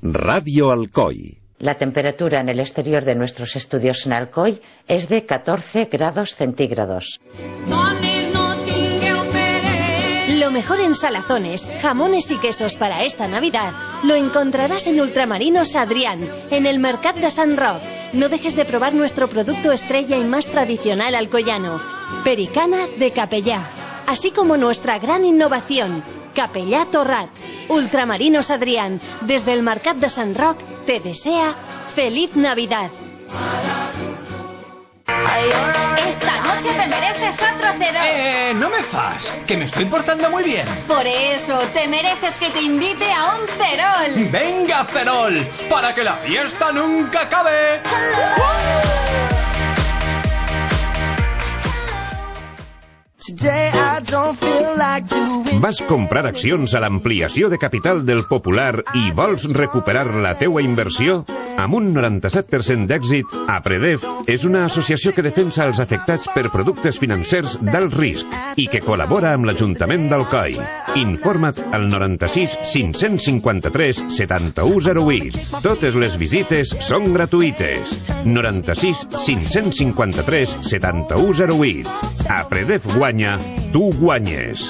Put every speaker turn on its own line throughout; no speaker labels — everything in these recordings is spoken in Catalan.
Radio Alcoy.
La temperatura en el exterior de nuestros estudios en Alcoy es de 14 grados centígrados.
Lo mejor en salazones, jamones y quesos para esta Navidad lo encontrarás en Ultramarinos Adrián, en el Mercat de Sant Roc. No dejes de probar nuestro producto estrella y más tradicional alcoyano, Pericana de Capellà, así como nuestra gran innovación, Capellà Torrat. Ultramarinos Adrián, desde el Mercat de Sant Roc, te desea ¡Feliz Navidad!
Esta noche te mereces otro Cerol.
No me fas, que me estoy portando muy bien.
Por eso, te mereces que te invite a un Cerol.
¡Venga, Cerol! ¡Para que la fiesta nunca acabe!
Vas comprar accions a l'ampliació de capital del Popular i vols recuperar la teua inversió? Amb un 97% d'èxit, APREDEF és una associació que defensa els afectats per productes financers d'alt risc i que col·labora amb l'Ajuntament d'Alcoi. Informa't al 96 553 7108. Totes les visites són gratuïtes. 96 553 7108. APREDEF guanya, tu guanyes.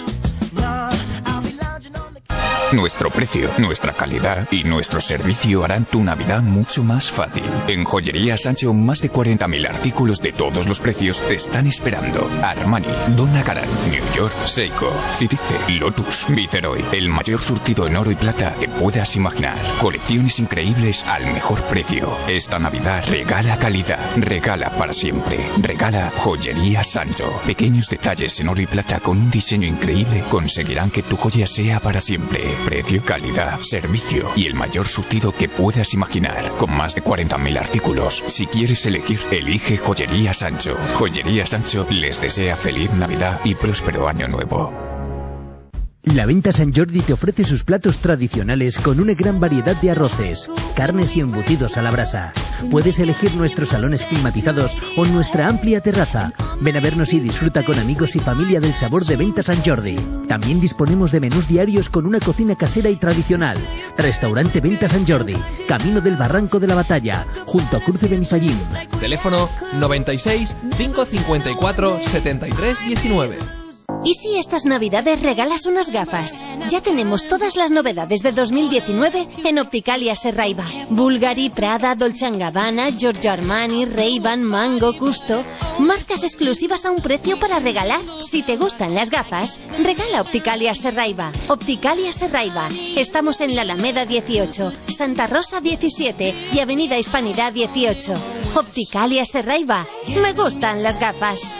Nuestro precio, nuestra calidad y nuestro servicio harán tu Navidad mucho más fácil. En Joyería Sancho, más de 40.000 artículos de todos los precios te están esperando. Armani, Donna Karan, New York, Seiko, Citice, Lotus, Viceroy. El mayor surtido en oro y plata que puedas imaginar. Colecciones increíbles al mejor precio. Esta Navidad regala calidad, regala para siempre. Regala Joyería Sancho. Pequeños detalles en oro y plata con un diseño increíble conseguirán que tu joya sea para siempre. Precio, calidad, servicio y el mayor surtido que puedas imaginar. Con más de 40.000 artículos. Si quieres elegir, elige Joyería Sancho. Joyería Sancho les desea feliz Navidad y próspero año nuevo.
La Venta Sant Jordi te ofrece sus platos tradicionales con una gran variedad de arroces, carnes y embutidos a la brasa. Puedes elegir nuestros salones climatizados o nuestra amplia terraza. Ven a vernos y disfruta con amigos y familia del sabor de Venta Sant Jordi. También disponemos de menús diarios con una cocina casera y tradicional. Restaurante Venta Sant Jordi, Camino del Barranco de la Batalla, junto a Cruce Benifallim.
Teléfono 96 554 73 19.
¿Y si estas Navidades regalas unas gafas? Ya tenemos todas las novedades de 2019 en Opticalia Serraiva. Bulgari, Prada, Dolce & Gabbana, Giorgio Armani, Ray-Ban, Mango, Custo. Marcas exclusivas a un precio para regalar. Si te gustan las gafas, regala Opticalia Serraiva. Opticalia Serraiva. Estamos en la Alameda 18, Santa Rosa 17 y Avenida Hispanidad 18. Opticalia Serraiva. Me gustan las gafas.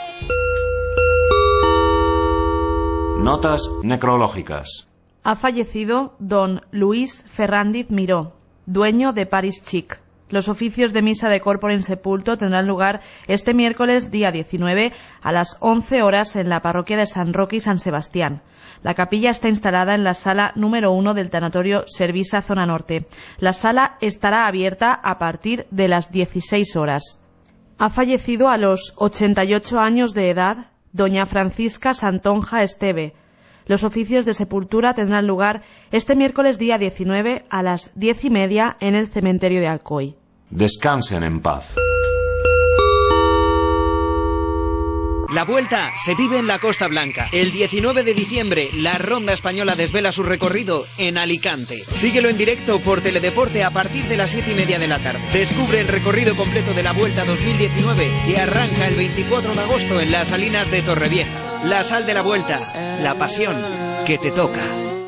Notas necrológicas.
Ha fallecido don Luis Ferrandiz Miró, dueño de Paris Chic. Los oficios de misa de corpore en sepulto tendrán lugar este miércoles día 19 a las 11 horas en la parroquia de San Roque y San Sebastián. La capilla está instalada en la sala número 1 del tanatorio Servisa Zona Norte. La sala estará abierta a partir de las 16 horas. Ha fallecido a los 88 años de edad doña Francisca Santonja Esteve. Los oficios de sepultura tendrán lugar este miércoles día 19 a las 10:30 en el cementerio de Alcoy.
Descansen en paz.
La Vuelta se vive en la Costa Blanca. El 19 de diciembre, la Ronda Española desvela su recorrido en Alicante. Síguelo en directo por Teledeporte a partir de las 7:30 de la tarde. Descubre el recorrido completo de la Vuelta 2019 que arranca el 24 de agosto en las Salinas de Torrevieja. La sal de la Vuelta, la pasión que te toca.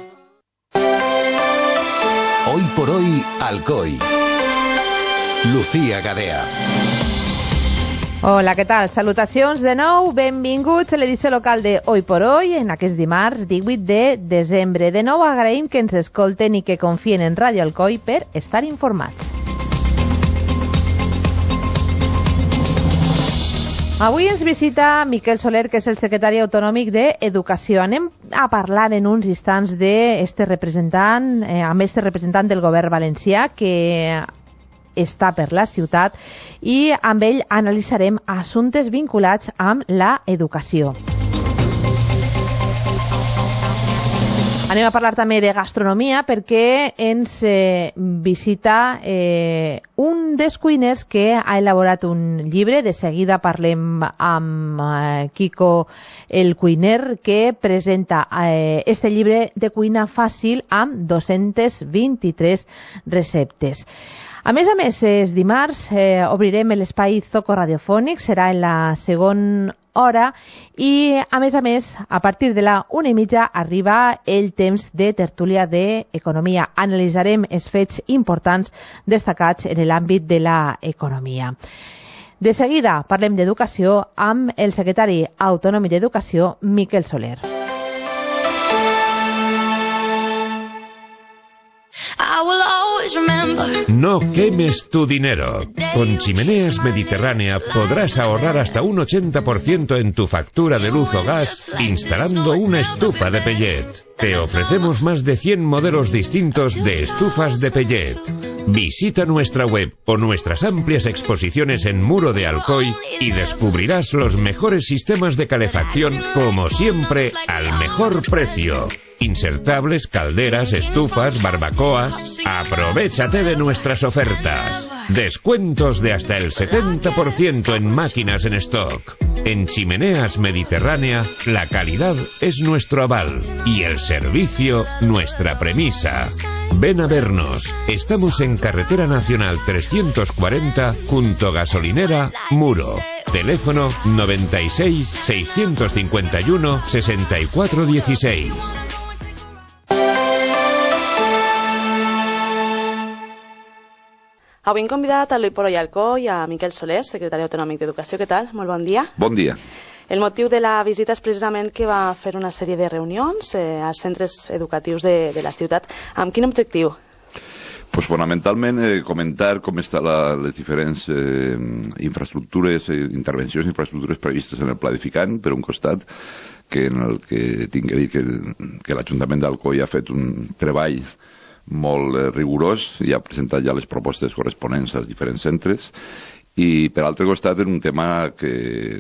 Hoy por hoy, Alcoy. Lucía Gadea.
Hola, què tal? Salutacions de nou, benvinguts a l'edició local de Hoy por Hoy, en aquest dimarts 18 de desembre. De nou agraïm que ens escolten i que confien en Ràdio Alcoi per estar informats. Avui ens visita Miquel Soler, que és el secretari autonòmic d'Educació. Anem a parlar en uns instants d'este representant, amb este representant del govern valencià, que està per la ciutat, i amb ell analitzarem assumptes vinculats amb la educació. Anem a parlar també de gastronomia perquè ens visita un dels cuiners que ha elaborat un llibre. De seguida parlem amb Quico, el cuiner, que presenta este llibre de cuina fàcil amb 223 receptes. A més, és dimarts, obrirem l'espai Zoco Radiofònic, serà en la segona hora i, a més, a partir de la 1:30 arriba el temps de tertúlia d'economia. Analitzarem els fets importants destacats en l'àmbit de l'economia. De seguida parlem d'educació amb el secretari autonòmic d'Educació, Miquel Soler.
No quemes tu dinero. Con Chimeneas Mediterránea podrás ahorrar hasta un 80% en tu factura de luz o gas instalando una estufa de pellet. Te ofrecemos más de 100 modelos distintos de estufas de pellet. Visita nuestra web o nuestras amplias exposiciones en Muro de Alcoy y descubrirás los mejores sistemas de calefacción, como siempre, al mejor precio. Insertables, calderas, estufas, barbacoas. Aprovéchate de nuestras ofertas. Descuentos de hasta el 70% en máquinas en stock. En Chimeneas Mediterránea, la calidad es nuestro aval y el servicio nuestra premisa. Ven a vernos. Estamos en Carretera Nacional 340 junto Gasolinera Muro. Teléfono 96 651 6416.
Avui hem convidat a Luis Poro i Alcoy i a Miquel Soler, secretari autonòmic d'Educació. Què tal? Molt bon dia.
Bon dia.
El motiu de la visita és precisament que va fer una sèrie de reunions als centres educatius de la ciutat. Amb quin objectiu?
Pues fonamentalment comentar com estan les diferents infraestructures, intervencions i infraestructures previstes en el pla edificant, per un costat, que en el que tinc que dir que l'Ajuntament d'Alcoi ha fet un treball molt rigorós i ha presentat ja les propostes corresponents als diferents centres, i per altre costat en un tema que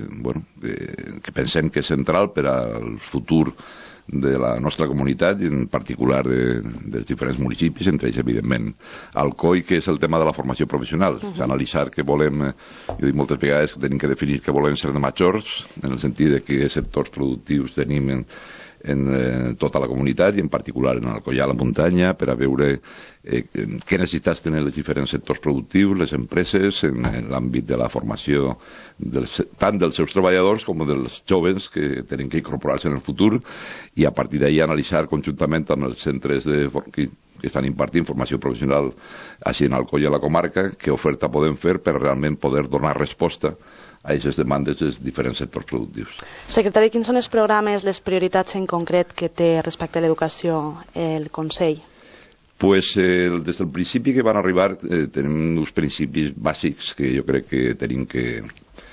pensem que és central per al futur de la nostra comunitat i en particular dels diferents municipis, entre ells evidentment Alcoi, que és el tema de la formació professional. Analitzar que volem, jo dic moltes vegades que tenim que definir que volem ser de majors, en el sentit de que sectors productius tenim en tota la comunitat i en particular en Alcoi a la muntanya, per a veure què necessitats tenen els diferents sectors productius, les empreses, en l'àmbit de la formació tant dels seus treballadors com dels joves que tenen que incorporar-se en el futur, i a partir d'ahir analitzar conjuntament amb els centres que estan impartint formació professional així en Alcoi i a la comarca, què oferta podem fer per realment poder donar resposta a aquestes demandes dels diferents sectors productius.
Secretari, quins són els programes, les prioritats en concret que té respecte a l'educació el Consell?
Pues des del principi que van arribar tenim uns principis bàsics que jo crec que tenim que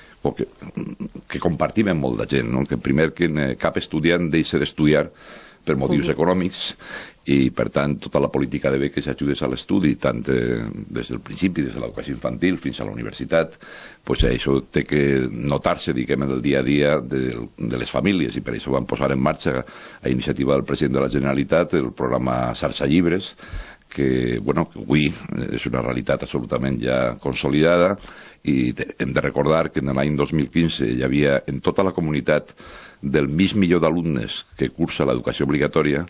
compartim amb molta gent, no? Que primer que cap estudiant deixa d'estudiar per motius econòmics i, per tant, tota la política de beques i ajudes a l'estudi, tant des del principi, des de l'educació infantil fins a la universitat, pues això té que notar-se, diguem, en el dia a dia de les famílies, i per això van posar en marxa, a iniciativa del president de la Generalitat, el programa Xarxa Llibres, que avui és una realitat absolutament ja consolidada, i hem de recordar que en l'any 2015 hi havia en tota la comunitat del mig milió d'alumnes que cursa l'educació obligatòria,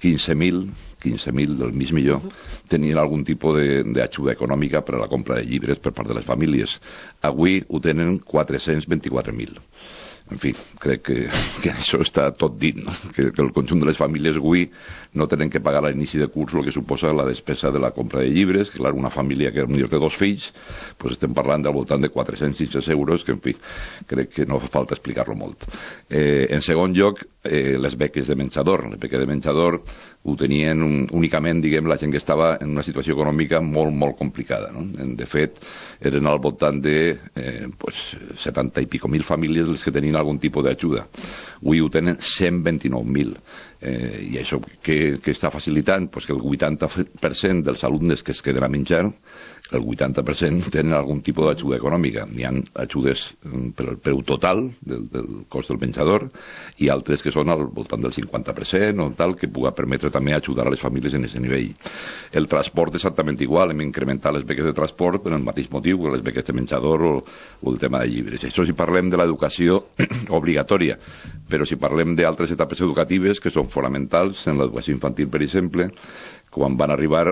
15.000 del mig milió tenien algun tipus d'ajuda econòmica per a la compra de llibres per part de les famílies. Avui ho tenen 424.000. En fi, crec que això està tot dit, no? Que el conjunt de les famílies avui no tenen que pagar a l'inici de curs el que suposa la despesa de la compra de llibres, que clar, una família que potser té 2 fills, pues estem parlant del voltant de 400-600 euros, que en fi, crec que no fa falta explicar-lo molt. En segon lloc, les beques de menjador. Les beques de menjador ho tenien únicament, diguem, la gent que estava en una situació econòmica molt, molt complicada, no? De fet, eren al voltant de 70 i pico mil famílies les que tenien algun tipus d'ajuda. Avui ho tenen 129.000. I això què està facilitant? Pues que el 80% dels alumnes que es queden a menjar, el 80% tenen algun tipus d'ajuda econòmica. Hi ha ajudes pel preu total del cost del menjador i altres que són al voltant del 50% o tal, que pugui permetre també ajudar a les famílies en aquest nivell. El transport exactament igual, hem incrementat les beques de transport per el mateix motiu que les beques de menjador o el tema de llibres. Això si parlem de l'educació obligatòria, però si parlem d'altres etapes educatives que són fonamentals, en l'educació infantil, per exemple, quan van arribar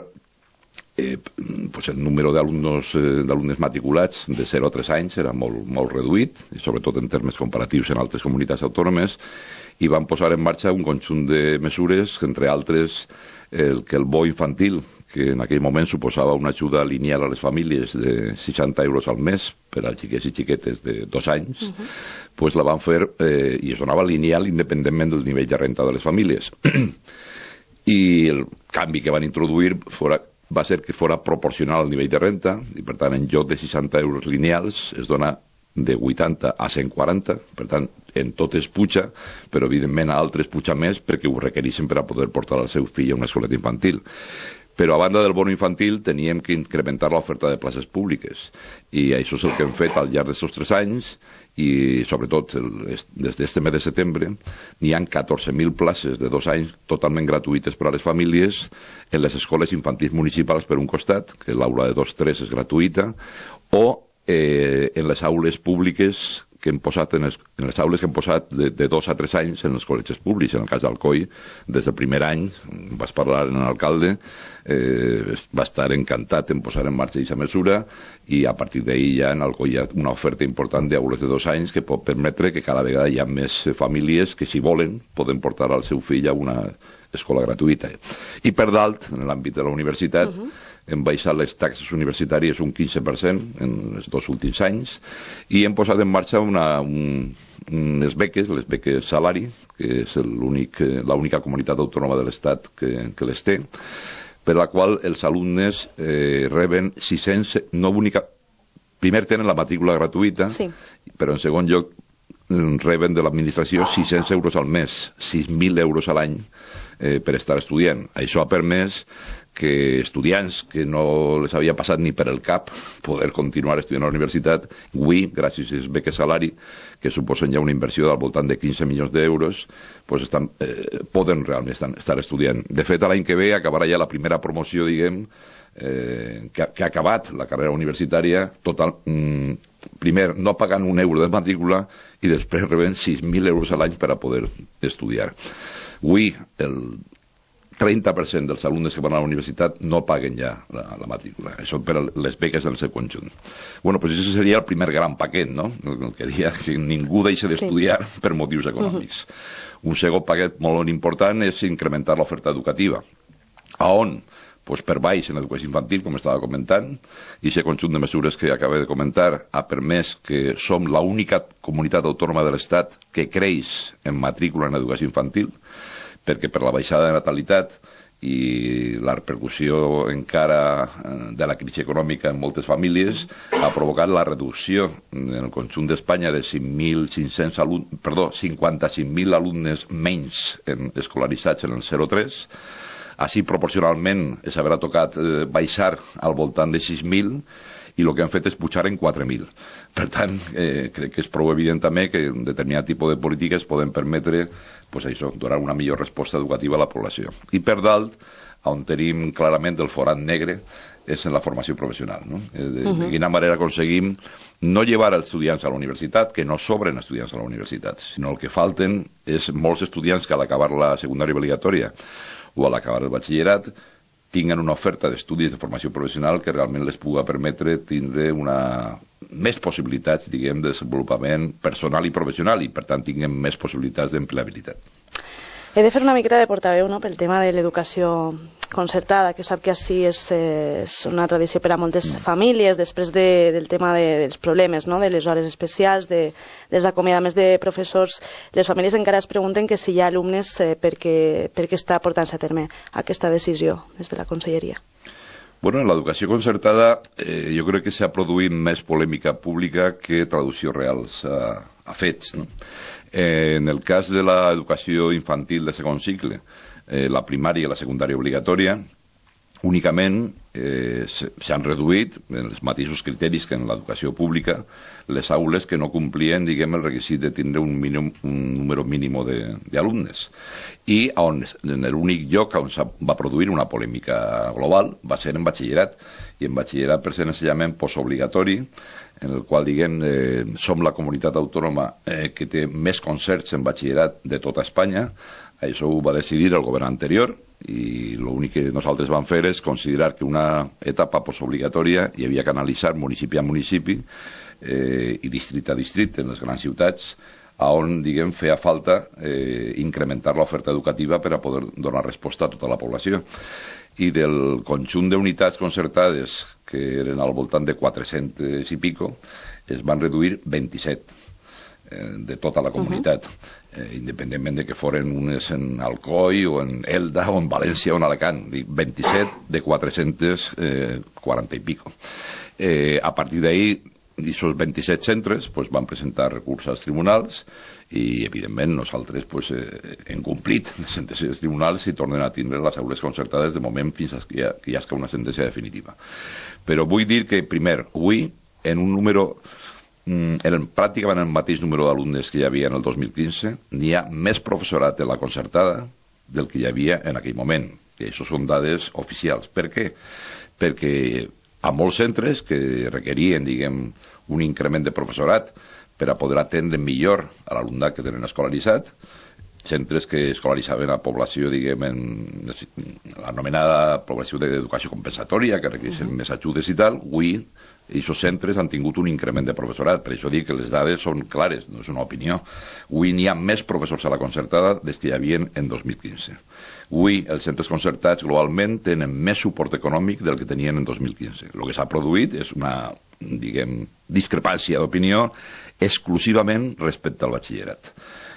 el número d'alumnes matriculats de 0 a 3 anys era molt reduït, i sobretot en termes comparatius en altres comunitats autònomes, i van posar en marxa un conjunt de mesures, entre altres el bo infantil, que en aquell moment suposava una ajuda lineal a les famílies de 60 euros al mes per als xiquets i xiquetes de 2 anys, pues la van fer i es donava lineal independentment del nivell de renta de les famílies. I el canvi que van introduir va ser que fora proporcional al nivell de renta, i per tant en lloc de 60 euros lineals es dona de 80 a 140, per tant en tot es puja, però evidentment a altres puja més perquè ho requereixen per a poder portar el seu fill a una escoleta infantil. Però a banda del bono infantil teníem que incrementar l'oferta de places públiques, i això és el que hem fet al llarg d'aquests 3 anys, i sobretot des d'aquest mes de setembre n'hi ha 14.000 places de 2 anys totalment gratuïtes per a les famílies en les escoles infantils municipals per un costat, que l'aula de 2-3 és gratuïta, o en les aules públiques que hem posat en les aules que hem posat de 2 a 3 anys en els col·legis públics. En el cas d'Alcoi, des del primer any, vas parlar amb l'alcalde, va estar encantat en posar en marxa aquesta mesura, i a partir d'ahir ja en Alcoi hi ha una oferta important d'aules de 2 anys que pot permetre que cada vegada hi ha més famílies que, si volen, poden portar el seu fill a una escola gratuïta. I per dalt, en l'àmbit de la universitat, hem baixat les taxes universitàries un 15% en els 2 últims anys, i hem posat en marxa les beques salari, que és l'única comunitat autònoma de l'Estat que les té, per la qual els alumnes reben 600, primer tenen la matrícula gratuïta, però en segon lloc reben de l'administració 600 euros al mes, 6.000 euros a l'any per estar estudiant. Això ha permès que estudiants que no les havia passat ni per el cap poder continuar estudiant a la universitat, avui, gràcies a les beques salari, que suposen ja una inversió al voltant de 15 milions d'euros, poden realment estar estudiant. De fet, l'any que ve acabarà ja la primera promoció, diguem, que ha acabat la carrera universitària primer no pagant un euro de matrícula i després rebent 6.000 euros a l'any per a poder estudiar. Avui el 30% dels alumnes que van a la universitat no paguen ja la matrícula. Això per les beques en el seu conjunt. Bueno, pues això seria el primer gran paquet, no? El que diria que ningú deixa d'estudiar per motius econòmics. Un segon paquet molt important és incrementar l'oferta educativa. A on? Pues per baix en educació infantil, com estava comentant, i aquest conjunt de mesures que acabo de comentar ha permès que som l'única comunitat autònoma de l'Estat que creix en matrícula en educació infantil, perquè per la baixada de natalitat i la repercussió encara de la crisi econòmica en moltes famílies ha provocat la reducció en el conjunt d'Espanya de 55.000 alumnes menys escolaritzats en el 0-3. Així, proporcionalment, s'haurà tocat baixar al voltant de 6.000 i el que hem fet és pujar en 4.000. Per tant, crec que és prou evident també que un determinat tipus de polítiques poden permetre donar una millor resposta educativa a la població. I per dalt, on tenim clarament el forat negre, és en la formació professional. De quina manera aconseguim no llevar els estudiants a la universitat, que no sobren estudiants a la universitat, sinó el que falten és molts estudiants que a l'acabar la secundària obligatòria o a l'acabar el batxillerat tinguen una oferta d'estudis de formació professional que realment les pugui permetre tindre més possibilitats, diguem, de desenvolupament personal i professional, i per tant tinguem més possibilitats d'empleabilitat.
He de fer una miqueta de portaveu pel tema de l'educació concertada, que sap que així és una tradició per a moltes famílies, després del tema dels problemes, de les hores especials, dels acomiadaments de professors. Les famílies encara es pregunten que si hi ha alumnes per què està portant-se a terme aquesta decisió des de la Conselleria.
Bueno, en l'educació concertada jo crec que s'ha produït més polèmica pública que traduccions reals a a fets. No? En el cas de l'educació infantil de segon cicle, la primària i la secundària obligatòria, únicament s'han reduït, en els mateixos criteris que en l'educació pública, les aules que no complien, diguem, el requisit de tindre un número mínim d'alumnes. I en l'únic lloc on va produir una polèmica global va ser en batxillerat, i en batxillerat per ser ensenyament postobligatori, en el qual, diguem, som la comunitat autònoma que té més concerts en batxillerat de tota Espanya. Això ho va decidir el govern anterior, i l'únic que nosaltres vam fer és considerar que una etapa postobligatòria hi havia que analitzar municipi a municipi i districte a districte en les grans ciutats, on, diguem, feia falta incrementar l'oferta educativa per a poder donar resposta a tota la població. I del conjunt d'unitats concertades, que eren al voltant de 400 i pico, es van reduir 27 de tota la comunitat, independentment de que foren unes en Alcoi o en Elda o en València o en Alacant, 27 de 440 i pico. A partir d'ahí, d'aquests 27 centres van presentar recurs als tribunals i, evidentment, nosaltres hem complit les sentències dels tribunals i tornen a tindre les aules concertades de moment fins que hi hagi una sentència definitiva. Però vull dir que, primer, avui, en un número eren pràcticament el mateix número d'alumnes que hi havia en el 2015, n'hi ha més professorat en la concertada del que hi havia en aquell moment. I això són dades oficials. Per què? Perquè a molts centres que requerien, diguem, un increment de professorat per a poder atendre millor a l'alumnat que tenen escolaritzat, centres que escolaritzaven a població, diguem, en l'anomenada població d'educació compensatòria, que requereixen més ajudes i tal, avui aquests centres han tingut un increment de professorat. Per això dic que les dades són clares, no és una opinió. Avui n'hi ha més professors a la concertada des que hi havia en 2015. Avui els centres concertats globalment tenen més suport econòmic del que tenien en 2015. El que s'ha produït és una, diguem, discrepància d'opinió exclusivament respecte al batxillerat.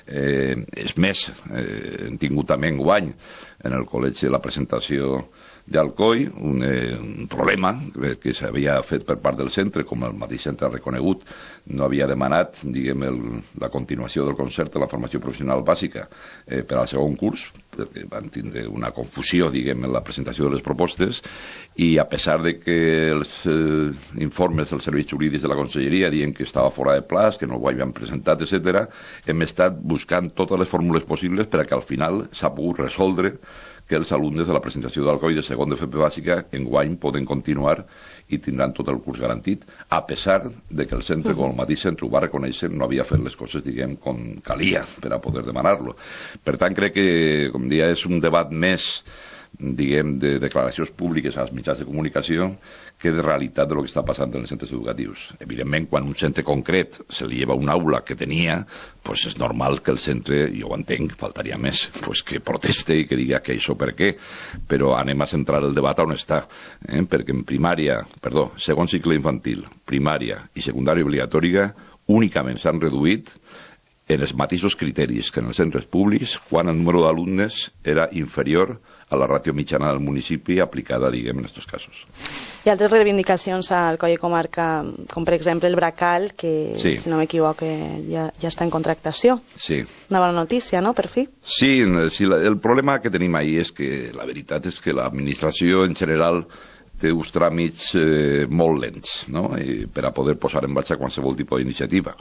És més, hem tingut també enguany en el col·legi la presentació d'Alcoi, un problema que s'havia fet per part del centre, com el mateix centre ha reconegut, no havia demanat, diguem, la continuació del concert de la formació professional bàsica per al segon curs, perquè van tindre una confusió, diguem, en la presentació de les propostes, i a pesar de que els informes dels serveis jurídics de la Conselleria diuen que estava fora de plaç, que no ho havien presentat, etc., hem estat buscant totes les fórmules possibles per a que al final s'ha pogut resoldre que els alumnes de la presentació d'Alcoi de segon de FP bàsica enguany poden continuar i tindran tot el curs garantit, a pesar de que el centre, com el mateix centre ho va reconèixer, no havia fet les coses, diguem, com calia per a poder demanar-lo. Per tant, crec que, com deia, és un debat més, diguem, de declaracions públiques als mitjans de comunicació que de realitat de lo que està passant en els centres educatius. Evidentment, quan un centre concret se li lleva una aula que tenia, pues és normal que el centre, jo ho entenc, faltaria més, pues que proteste i que digui que això per què, però anem a centrar el debat on està, perquè en segon cicle infantil, primària i secundària obligatòria únicament s'han reduït en els mateixos criteris que en els centres públics quan el número d'alumnes era inferior a la ràtio mitjana del municipi aplicada, diguem, en aquests casos.
Hi ha altres reivindicacions al Coll i Comarca, com per exemple el Bracal, que, si no m'equivoco, ja està en contractació.
Sí.
Una bona notícia, no?, per fi.
Sí, el problema que tenim ahí és que la veritat és que l'administració en general té uns tràmits molt lents, no?, per a poder posar en marxa qualsevol tipus d'iniciativa.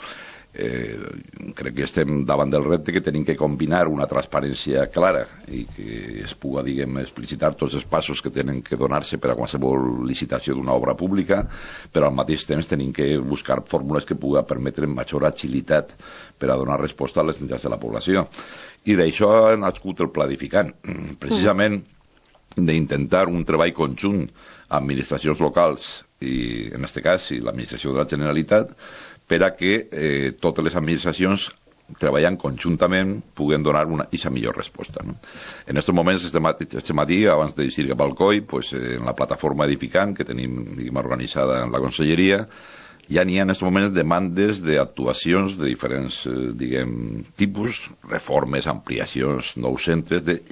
Crec que estem davant del repte que tenim que combinar una transparència clara i que es pugui, diguem, explicitar tots els passos que tenen que donar-se per a qualsevol licitació d'una obra pública, però al mateix temps tenim que buscar fórmules que pugui permetre major agilitat per a donar resposta a les necessitats de la població. I d'això ha nascut el Planificant, precisament d'intentar un treball conjunt amb administracions locals i, en aquest cas, l'administració de la Generalitat, per a que totes les administracions treballant conjuntament puguen donar una millor resposta. No? En aquests moments, este matí, abans de dir cap al COI, en la plataforma edificant que tenim, diguem, organitzada en la Conselleria, ja n'hi ha en aquests moments demandes d'actuacions de diferents, diguem, tipus, reformes, ampliacions, nous centres, de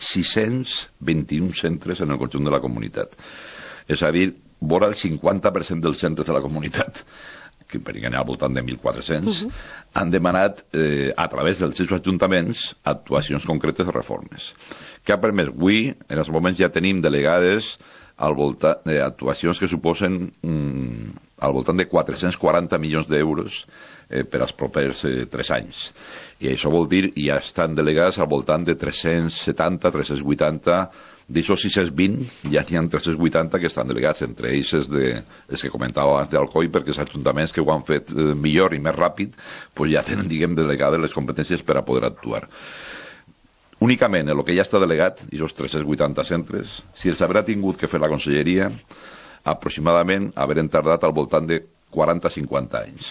621 centres en el conjunt de la comunitat. És a dir, vora el 50% dels centres de la comunitat que periguen al voltant de 1.400, han demanat, a través dels seus ajuntaments, actuacions concretes de reformes. Què ha permès? Avui, en els moments, ja tenim delegades al voltant d'actuacions que suposen al voltant de 440 milions d'euros per als propers 3 anys. I això vol dir que ja estan delegades al voltant de 370, 380, d'aixòs 620, ja n'hi ha 380 que estan delegats, entre ells els que comentava abans d'Alcoi, perquè els ajuntaments que ho han fet millor i més ràpid, doncs ja tenen, diguem, delegades les competències per a poder actuar. Únicament el que ja està delegat, i aquests 380 centres, si els haurà tingut que fer la conselleria, aproximadament haurem tardat al voltant de 40-50 anys.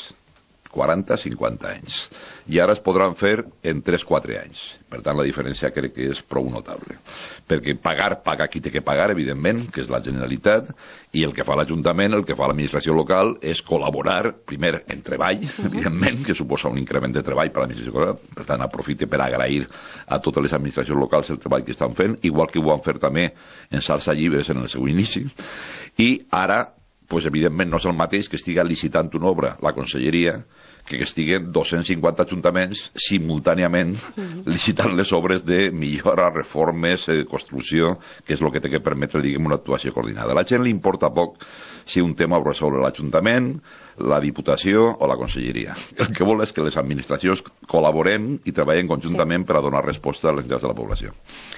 40-50 anys. I ara es podran fer en 3-4 anys. Per tant, la diferència crec que és prou notable. Perquè paga qui té que pagar, evidentment, que és la Generalitat, i el que fa l'Ajuntament, el que fa l'administració local, és col·laborar, primer, en treball, evidentment, que suposa un increment de treball per a l'administració local. Per tant, aprofite per agrair a totes les administracions locals el treball que estan fent, igual que ho van fer també en Salsa Llibres en el seu inici. I ara, pues, evidentment, no és el mateix que estiga licitant una obra la conselleria que estiguen 250 ajuntaments simultàniament licitant les obres de millora, reformes, construcció, que és el que té que permetre, diguem, una actuació coordinada. A la gent li importa poc si un tema ho resol l'Ajuntament, la Diputació o la Conselleria. El que vol és que les administracions col·laborem i treballem conjuntament per a donar resposta a les necessitats de la població.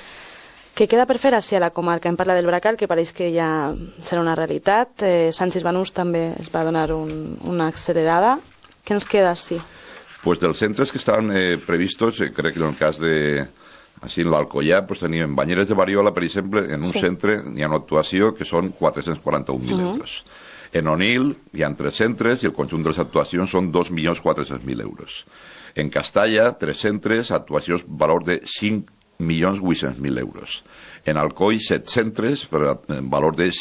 Què queda per fer així a la comarca? Hem parlat del Bracal, que pareix que ja serà una realitat. Sanchis Banús també es va donar una accelerada. Què ens queda així?
Pues dels centres que estaven previstos, crec que en el cas de així en l'Alcoià, pues tenim Banyeres de Variola, per exemple, en un centre hi ha una actuació que són 441.000 euros. En Onil hi ha 3 centres i el conjunt de les actuacions són 2.400.000 euros. En Castalla, 3 centres, actuacions valor de 5.800.000 euros. En Alcoi, 7 centres, per valor de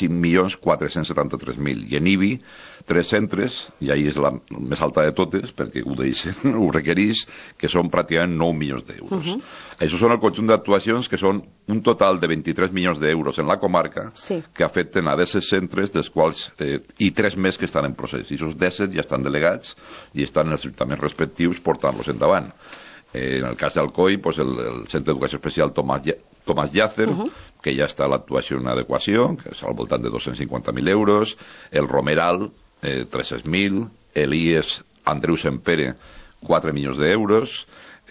5.473.000. I en Ibi, 3 centres, i ahí és la més alta de totes, perquè ho requereix, que són pràcticament 9 milions d'euros. Això són el conjunt d'actuacions que són un total de 23 milions d'euros en la comarca, que afecten a 10 centres, dels quals, i 3 més que estan en procés. I aquests 10 ja estan delegats i estan en els ajuntaments respectius portant-los endavant. En el cas d'Alcoi, pues el Centre d'Educació Especial Tomàs Llàcer, que ja està a l'actuació en adequació, que és al voltant de 250.000 euros, el Romeral, 300.000, l'IES Andreu Sempere, 4 milions d'euros,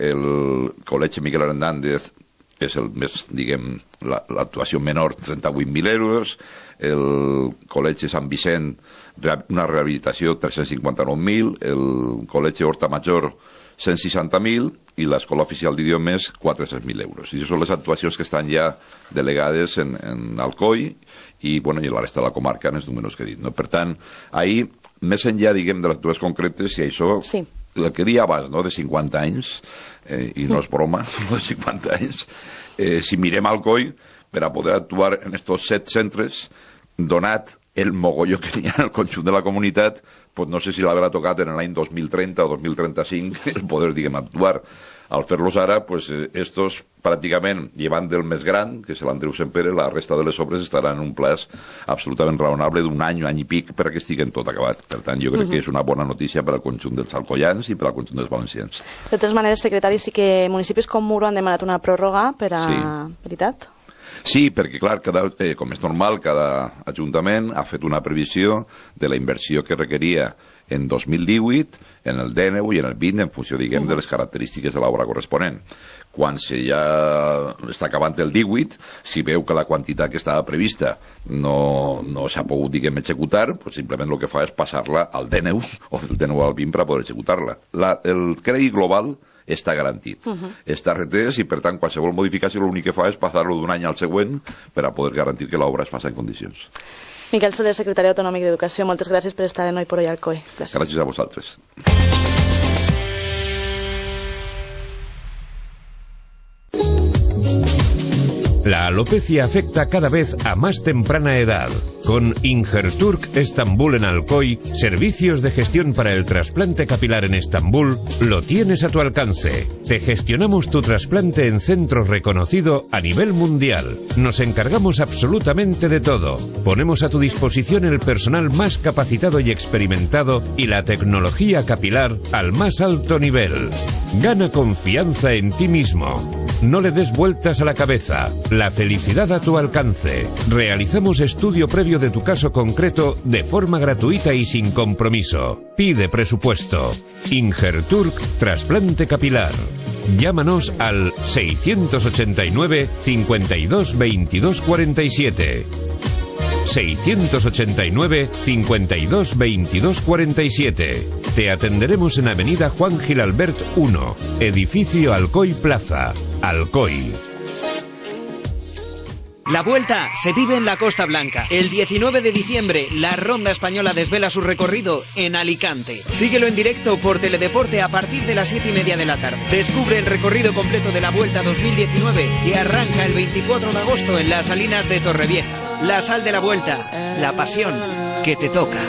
el Col·legi Miguel Hernández, que és el més, diguem, l'actuació menor, 38.000 euros, el Col·legi Sant Vicent, una rehabilitació, 359.000, el Col·legi Horta Major, 160.000, i l'Escola Oficial d'Idiomes 400.000 euros. I això són les actuacions que estan ja delegades en Alcoi i la resta de la comarca en els números que he dit. Per tant, ahir, més enllà, diguem, de les dues concretes, i això, el que dia abans, de 50 anys, i no és broma, de 50 anys, si mirem Alcoi, per a poder actuar en aquests 7 centres, donat el mogolló que n'hi ha en el conjunt de la comunitat, pues no sé si l'haurà tocat en l'any 2030 o 2035 el poder, diguem, actuar. Al fer-los ara, pues estos pràcticament, llevant del més gran, que és l'Andreu Sempere, la resta de les obres estaran en un plaç absolutament raonable d'un any i pic perquè estiguen tot acabat. Per tant, jo crec que és una bona notícia per al conjunt dels alcoians i per al conjunt dels valencians.
De totes maneres, secretari, sí que municipis com Muro han demanat una pròrroga per a... Veritat?
Sí, perquè, clar, com és normal, cada ajuntament ha fet una previsió de la inversió que requeria en 2018, en el 19 i en el 20, en funció, diguem, de les característiques de l'obra corresponent. Quan ja està acabant el 18, si veu que la quantitat que estava prevista no s'ha pogut, diguem, executar, pues simplement el que fa és passar-la al 19 o del 19 al 20 per a poder executar-la. El crèdit global està garantit. Està retès i, per tant, qualsevol modificació l'únic que fa és passar-lo d'un any al següent per a poder garantir que l'obra es faci en condicions.
Miquel Soler, secretari autonòmic d'Educació, moltes gràcies per estar en Hoy por Hoy al COE.
Gràcies a vosaltres.
La alopecia afecta cada vez a más temprana edad. Con Ingerturk Estambul en Alcoy, servicios de gestión para el trasplante capilar en Estambul, lo tienes a tu alcance. Te gestionamos tu trasplante en centro reconocido a nivel mundial. Nos encargamos absolutamente de todo. Ponemos a tu disposición el personal más capacitado y experimentado y la tecnología capilar al más alto nivel. Gana confianza en ti mismo. No le des vueltas a la cabeza. La felicidad a tu alcance. Realizamos estudio previo de tu caso concreto de forma gratuita y sin compromiso. Pide presupuesto. Ingerturk Trasplante Capilar. Llámanos al 689 52 22 47. 689 52 22 47. Te atenderemos en Avenida Juan Gil Albert 1, Edificio Alcoy Plaza, Alcoy.
La Vuelta se vive en la Costa Blanca. El 19 de diciembre, la Ronda Española desvela su recorrido en Alicante. Síguelo en directo por Teledeporte a partir de las 7:30 de la tarde. Descubre el recorrido completo de la Vuelta 2019 que arranca el 24 de agosto en las Salinas de Torrevieja. La sal de la Vuelta, la pasión que te toca.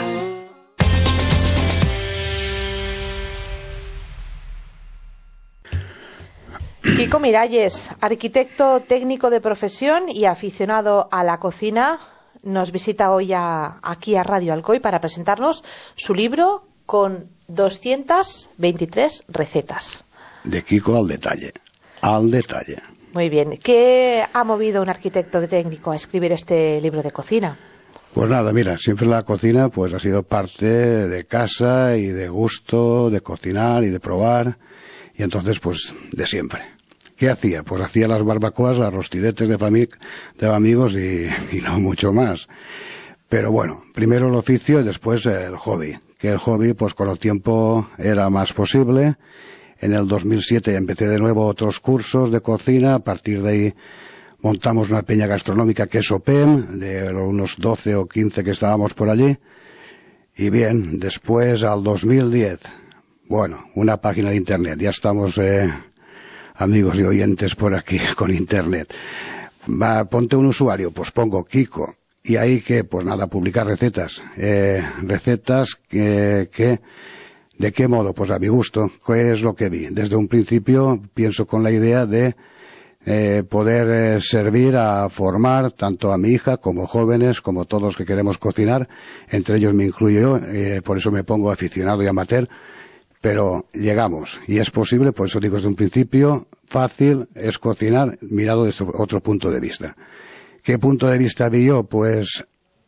Kiko Miralles, arquitecto técnico de profesión y aficionado a la cocina, nos visita hoy aquí a Radio Alcoy para presentarnos su libro con 223 recetas.
De Kiko al detalle, al detalle.
Muy bien. ¿Qué ha movido a un arquitecto técnico a escribir este libro de cocina?
Pues nada, mira, siempre la cocina pues ha sido parte de casa y de gusto, de cocinar y de probar, y entonces pues de siempre. ¿Qué hacía? Pues hacía las barbacoas, las rostidetes de amigos y no mucho más. Pero bueno, primero el oficio y después el hobby. Que el hobby pues con el tiempo era más posible. En el 2007 empecé de nuevo otros cursos de cocina. A partir de ahí montamos una peña gastronómica que es OPEM, de unos 12 o 15 que estábamos por allí. Y bien, después al 2010, bueno, una página de internet. Ya estamos... amigos y oyentes por aquí con internet. Ponte un usuario, pues pongo Kiko. Y ahí que, pues nada, publicar recetas. Recetas que, ¿de qué modo? Pues a mi gusto. ¿Qué es lo que vi? Desde un principio pienso con la idea de poder servir a formar tanto a mi hija como jóvenes, como todos los que queremos cocinar. Entre ellos me incluyo yo, por eso me pongo aficionado y amateur. Pero llegamos, y es posible, por eso digo desde un principio, fácil es cocinar mirado desde otro punto de vista. ¿Qué punto de vista vi yo? Pues,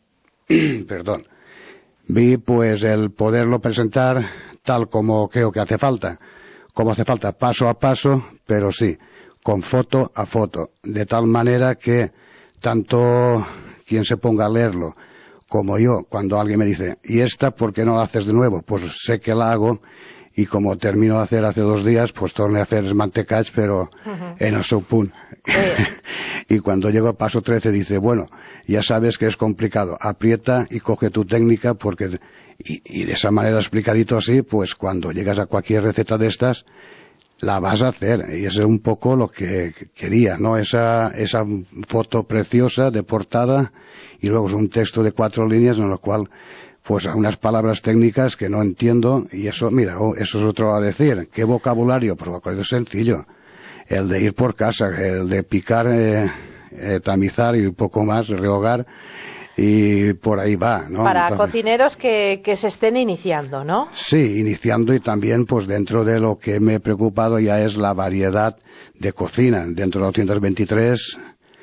vi pues el poderlo presentar tal como creo que hace falta. Como hace falta, paso a paso, pero sí, con foto a foto. De tal manera que tanto quien se ponga a leerlo como yo, cuando alguien me dice, ¿y esta por qué no la haces de nuevo? Pues sé que la hago. Y como termino de hacer hace 2 días, pues torne a hacer mantecats, pero en el seu punt. Y cuando llego a paso 13 dice, bueno, ya sabes que es complicado, aprieta y coge tu técnica, porque y de esa manera explicadito así, pues cuando llegas a cualquier receta de estas, la vas a hacer. Y eso es un poco lo que quería, ¿no? Esa foto preciosa de portada, y luego es un texto de 4 líneas en lo cual... pues a unas palabras técnicas que no entiendo, y eso, mira, eso es otro a decir. ¿Qué vocabulario? Pues vocabulario sencillo. El de ir por casa, el de picar, tamizar y un poco más, rehogar, y por ahí va, ¿no?
Para
entonces,
cocineros que se estén iniciando, ¿no?
Sí, iniciando, y también pues dentro de lo que me he preocupado ya es la variedad de cocina. Dentro de 223...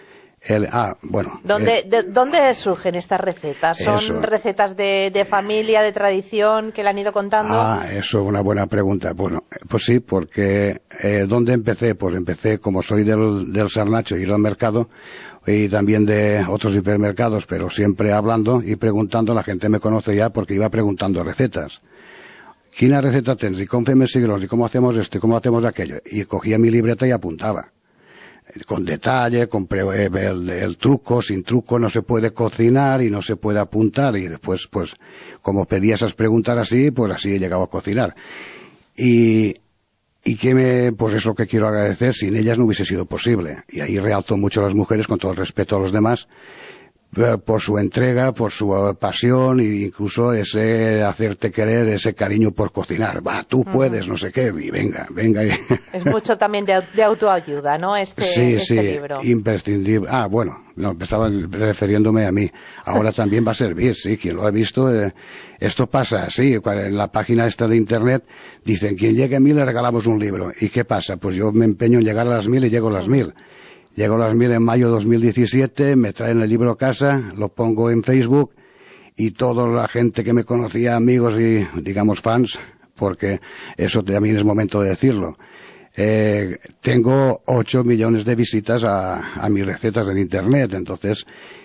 ¿Dónde surgen estas recetas? ¿Son recetas de familia, de tradición, que le han ido contando?
Eso es una buena pregunta. Bueno, pues sí, porque ¿dónde empecé? Pues empecé, como soy del Sarnacho, ir al mercado, y también de otros hipermercados, pero siempre hablando y preguntando. La gente me conoce ya porque iba preguntando recetas. ¿Quina receta tens? ¿Y cómo fem els cigrons? ¿Y cómo hacemos esto? ¿Y cómo hacemos aquello? Y cogía mi libreta y apuntaba. Con detalle, con el truco, sin truco no se puede cocinar y no se puede apuntar, y después pues como pedía esas preguntas así, pues así he llegado a cocinar. Y pues es lo que quiero agradecer, sin ellas no hubiese sido posible, y ahí realzo mucho a las mujeres con todo el respeto a los demás, por su entrega, por su pasión, e incluso ese hacerte querer, ese cariño por cocinar. Va, tú puedes, no sé qué, y venga.
Es mucho también de autoayuda, ¿no? Este libro.
Imprescindible. Bueno, no, estaba refiriéndome a mí. Ahora también va a servir, sí, quien lo ha visto. Esto pasa así, en la página esta de internet dicen, quien llegue a 1000 le regalamos un libro. ¿Y qué pasa? Pues yo me empeño en llegar a las 1000 y llego a las 1000. Llego a las 1000 en mayo de 2017, me traen el libro a casa, lo pongo en Facebook y toda la gente que me conocía, amigos y, digamos, fans, porque eso también es momento de decirlo, tengo 8 millones de visitas a mis recetas en Internet. Entonces,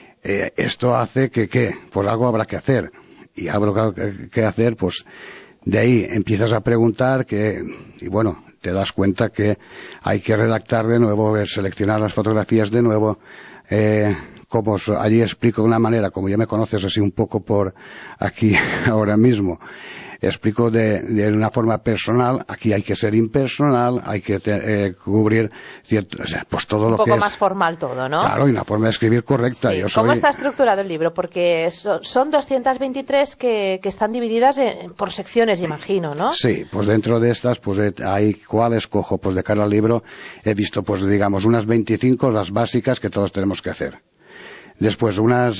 esto hace que pues algo habrá que hacer. Y algo que hacer, pues de ahí empiezas a preguntar y bueno, te das cuenta que hay que redactar de nuevo, seleccionar las fotografías de nuevo, como allí explico de una manera, como ya me conoces así un poco por aquí ahora mismo, explico de una forma personal. Aquí hay que ser impersonal, hay que cubrir cierto, o sea, pues todo lo que es
un poco más formal todo, ¿no?
Claro, y una forma de escribir correcta.
Sí. ¿Cómo está estructurado el libro? Porque son 223 que están divididas por secciones, imagino, ¿no?
Sí, pues dentro de estas, pues hay cuáles cojo, pues de cara al libro he visto, pues digamos, unas 25, las básicas que todos tenemos que hacer. Después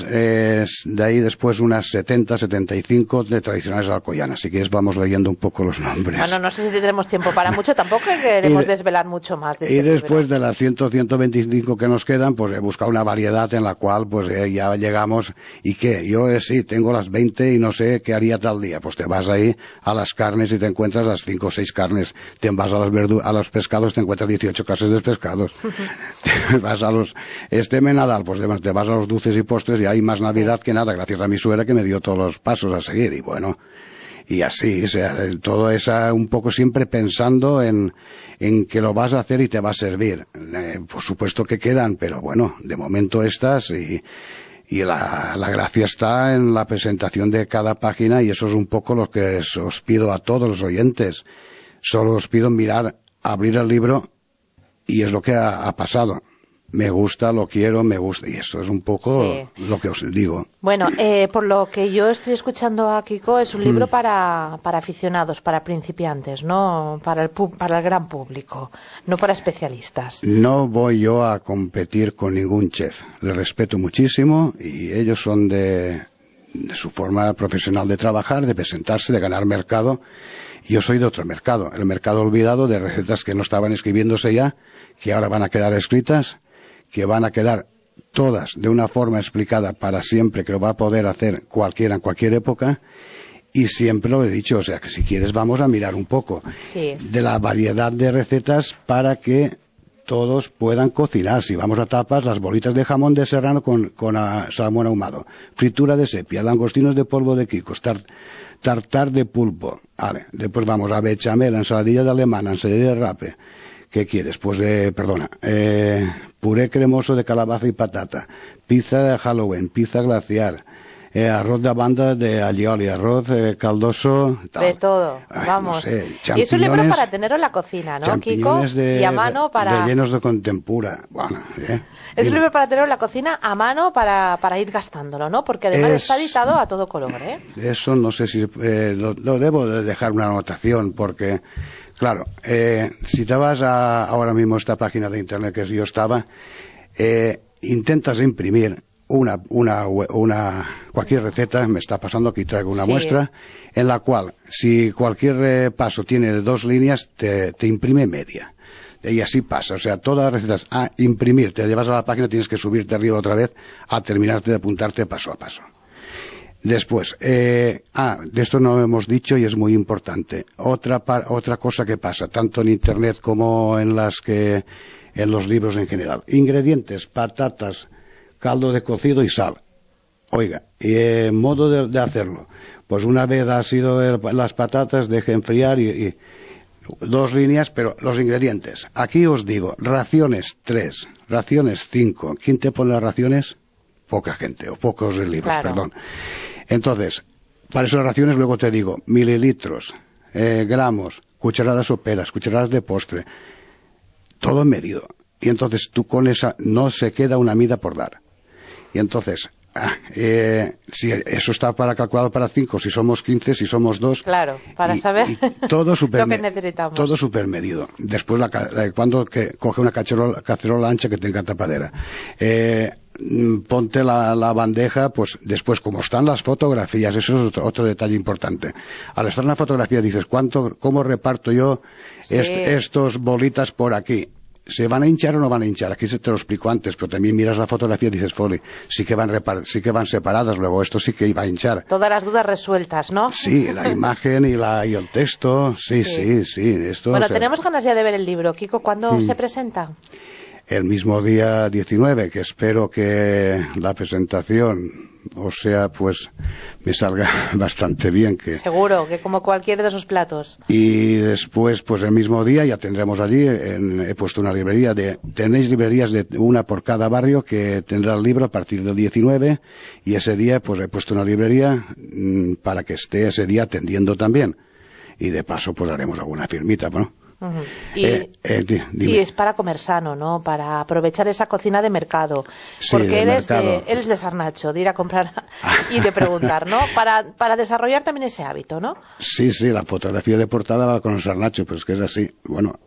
de ahí después unas 70, 75 de tradicionales alcoyanas. Si quieres vamos leyendo un poco los nombres.
Bueno, no sé si tendremos tiempo para mucho, tampoco queremos desvelar mucho más de este libro.
Después de las 100, 125 que nos quedan, pues he buscado una variedad en la cual pues ya llegamos. ¿Y qué? Yo sí, tengo las 20 y no sé qué haría tal día. Pues te vas ahí a las carnes y te encuentras las 5 o 6 carnes. Te vas a los pescados, te encuentras 18 clases de pescados. Te vas a los menadal, pues te vas a los dulces y postres y hay más Navidad que nada, gracias a mi suegra que me dio todos los pasos a seguir. Y bueno, y así, o sea, todo eso un poco siempre pensando en que lo vas a hacer y te va a servir. Por supuesto que quedan, pero bueno, de momento estas y la gracia está en la presentación de cada página, y eso es un poco lo que os pido a todos los oyentes. Solo os pido abrir el libro, y es lo que ha pasado. Me gusta, lo quiero, me gusta, y eso es un poco lo que os digo.
Bueno, por lo que yo estoy escuchando a Kiko, es un libro para aficionados, para principiantes, no para el gran público, no para especialistas.
No voy yo a competir con ningún chef, les respeto muchísimo, y ellos son de su forma profesional de trabajar, de presentarse, de ganar mercado. Yo soy de otro mercado, el mercado olvidado de recetas que no estaban escribiéndose ya, que ahora van a quedar escritas, que van a quedar todas de una forma explicada para siempre, que lo va a poder hacer cualquiera en cualquier época. Y siempre lo he dicho, o sea, que si quieres vamos a mirar un poco de la variedad de recetas para que todos puedan cocinar. Si vamos a tapas, las bolitas de jamón de serrano con salmón ahumado, fritura de sepia, langostinos de polvo de quicos, tartar de pulpo. Vale. Después vamos a bechamel, ensaladilla de alemana, ensaladilla de rape. ¿Qué quieres? Pues puré cremoso de calabaza y patata, pizza de Halloween, pizza glaciar, arroz de banda de alioli, arroz caldoso, tal.
De todo, vamos.
No sé,
y es un libro para tenerlo en la cocina, ¿no, Kiko? Y a mano para...
rellenos de contempura. Bueno,
es un libro para tenerlo en la cocina a mano para ir gastándolo, ¿no? Porque además está editado a todo color, ¿eh?
Eso no sé si lo debo de dejar una anotación, porque... Claro, si te vas ahora mismo a esta página de internet que yo estaba, intentas imprimir cualquier receta, me está pasando, aquí traigo una muestra, en la cual, si cualquier paso tiene 2 líneas, te imprime media. Y así pasa, o sea, todas las recetas a imprimir, te llevas a la página, tienes que subirte arriba otra vez a terminarte de apuntarte paso a paso. Después, de esto no hemos dicho y es muy importante. Otra cosa que pasa, tanto en internet como en los libros en general. Ingredientes: patatas, caldo de cocido y sal. Oiga, y modo de hacerlo. Pues una vez ha sido las patatas, deje enfriar y 2 líneas, pero los ingredientes. Aquí os digo, raciones 3, raciones 5. ¿Quién te pone las raciones? Poca gente, o pocos libros, perdón. Entonces, para esas raciones luego te digo mililitros, gramos, cucharadas soperas, cucharadas de postre, todo medido. Y entonces tú con esa no se queda una mida por dar. Y entonces, Si eso está calculado para 5, si somos 15, si somos 2.
Claro, para saber
todo
lo que necesitamos.
Todo supermedido. Después, cuando coge una cacerola ancha que tenga tapadera. Ponte la bandeja, pues después, como están las fotografías, eso es otro detalle importante. Al estar en la fotografía dices, ¿cómo reparto yo estos bolitas por aquí? ¿Se van a hinchar o no van a hinchar? Aquí te lo explico antes, pero también miras la fotografía y dices, Foley, sí que van separadas, luego esto sí que iba a hinchar.
Todas las dudas resueltas, ¿no?
Sí, la imagen y el texto, sí. Esto,
bueno, tenemos ganas ya de ver el libro. Kiko, ¿cuándo se presenta?
El mismo día 19, que espero que la presentación, pues me salga bastante bien.
Seguro, que como cualquiera de esos platos.
Y después, pues el mismo día ya tendremos allí, he puesto una librería tenéis librerías de una por cada barrio que tendrá el libro a partir del 19, y ese día pues he puesto una librería para que esté ese día atendiendo también. Y de paso pues haremos alguna firmita, ¿no?
Uh-huh. Y es para comer sano, ¿no? Para aprovechar esa cocina de mercado.
Sí,
porque él es de Sarnacho, de ir a comprar y de preguntar, ¿no? Para desarrollar también ese hábito, ¿no?
Sí, la fotografía de portada va con el Sarnacho, pues que es así. Bueno,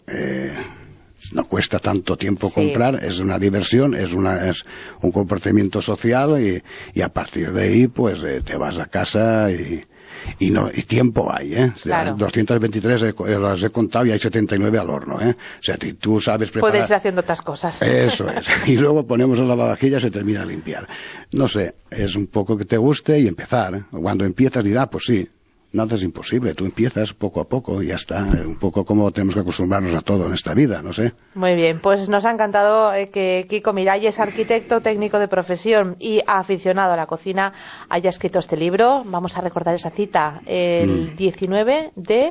no cuesta tanto tiempo comprar, es una diversión, es un comportamiento social y a partir de ahí, pues te vas a casa y tiempo hay,
Claro.
223 las he contado y hay 79 al horno, O sea, tú sabes preparar.
Puedes ir haciendo otras cosas.
Eso es. Y luego ponemos en la lavavajillas y se termina de limpiar. No sé, es un poco que te guste y empezar. Cuando empiezas dirás, pues sí, nada es imposible. Tú empiezas poco a poco y ya está. Un poco como tenemos que acostumbrarnos a todo en esta vida, no sé.
Muy bien, pues nos ha encantado que Kiko Miralles, arquitecto, técnico de profesión y aficionado a la cocina, haya escrito este libro. Vamos a recordar esa cita, el 19 de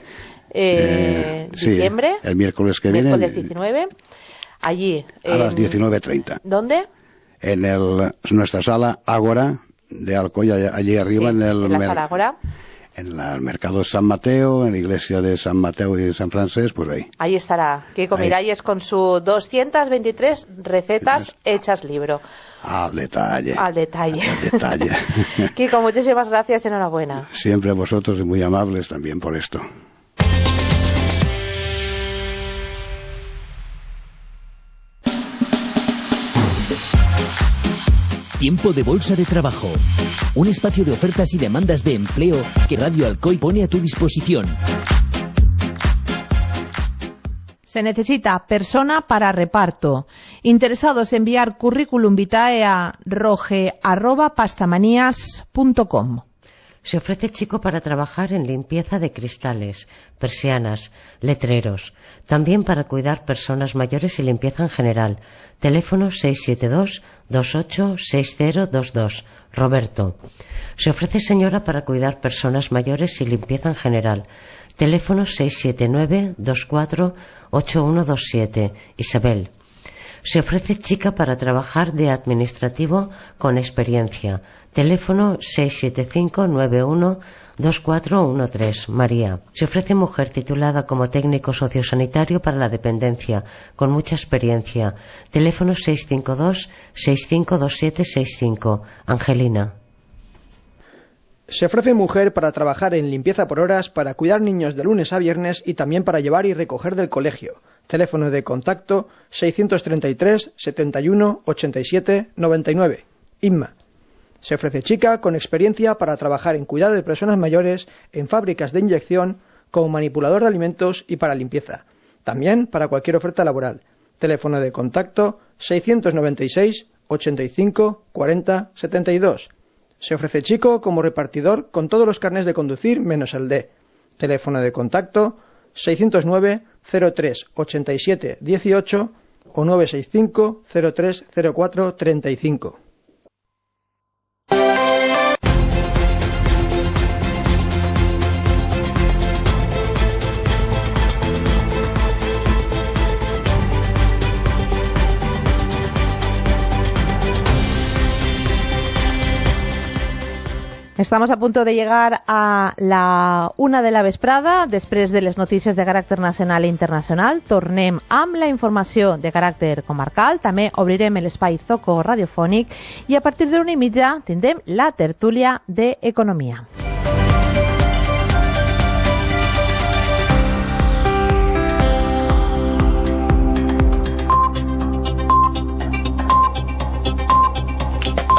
diciembre.
El miércoles que viene.
Miércoles 19. Allí.
A las 19:30.
¿Dónde?
En nuestra sala Ágora de Alcoy, allí arriba
en la sala Ágora.
En el mercado de San Mateo, en la iglesia de San Mateo y San Francés, pues ahí.
Ahí estará Kiko Miralles con sus 223 recetas hechas libro.
Al detalle.
Kiko, muchísimas gracias y enhorabuena.
Siempre a vosotros y muy amables también por esto.
Tiempo de Bolsa de Trabajo. Un espacio de ofertas y demandas de empleo que Radio Alcoy pone a tu disposición.
Se necesita persona para reparto. Interesados en enviar currículum vitae a roge@pastamanías.com.
Se ofrece chico para trabajar en limpieza de cristales, persianas, letreros. También para cuidar personas mayores y limpieza en general. Teléfono 672-286022. Roberto. Se ofrece señora para cuidar personas mayores y limpieza en general. Teléfono 679-248127. Isabel. Se ofrece chica para trabajar de administrativo con experiencia. Teléfono 675-912413. María. Se ofrece mujer titulada como técnico sociosanitario para la dependencia, con mucha experiencia. Teléfono 652-652765. Angelina.
Se ofrece mujer para trabajar en limpieza por horas, para cuidar niños de lunes a viernes y también para llevar y recoger del colegio. Teléfono de contacto 633 71 87 99. Inma. Se ofrece chica con experiencia para trabajar en cuidado de personas mayores, en fábricas de inyección, como manipulador de alimentos y para limpieza. También para cualquier oferta laboral. Teléfono de contacto 696 85 40 72. Se ofrece chico como repartidor con todos los carnés de conducir menos el D. Teléfono de contacto 609 03 87 18 o 965 03 04 35.
Estamos a punto de llegar a la 1 de la vesprada. Després de les notícies de caràcter nacional i internacional, tornem amb la informació de caràcter comarcal. També obrirem l'espai Zoco radiofònic i a partir de 1:30 tindrem la tertúlia d'economia.